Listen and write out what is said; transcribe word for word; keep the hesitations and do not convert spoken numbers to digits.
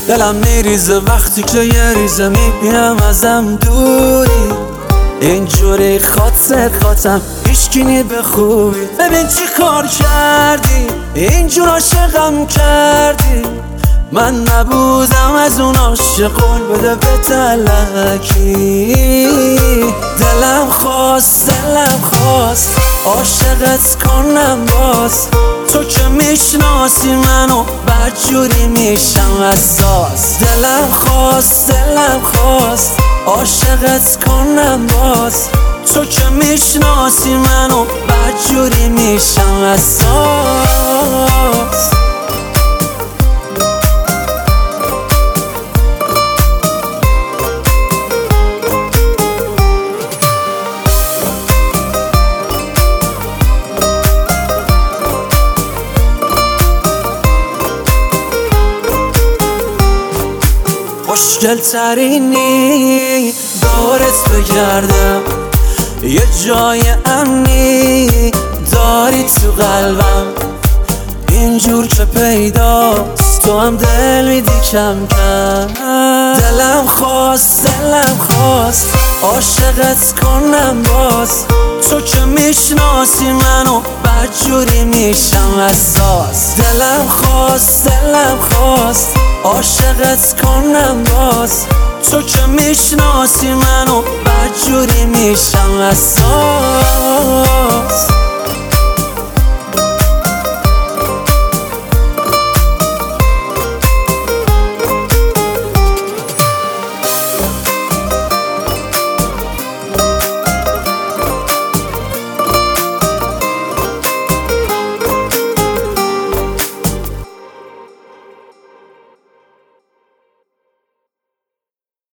دلم میریزه وقتی که یه ریزه میبینم ازم دوری، اینجوری خاطر خاطم هیچکی به خوبی. ببین چی کار کردی، اینجور عاشقم کردی، من نبودم از اون عاشق قول بده به تلکی. دلم خواست دلم خواست عاشقت کنم باز، تو که میشناسی منو بدجوری میشم اساس. دلم خواست دلم خواست عاشقت کنم باز، تو که میشناسی منو بدجوری میشم اساس. خوشگل ترینی دورت بگردم، یه جای امنی داری تو قلبم، اینجور که پیداست تو هم دل میدی کم کم. دلم خواست دلم خواست عاشقت کنم باز، تو که میشناسی منو بدجوری میشم اساس. دلم خواست دلم خواست عاشقت کنم باز، تو که میشناسی منو بدجوری میشم اساس.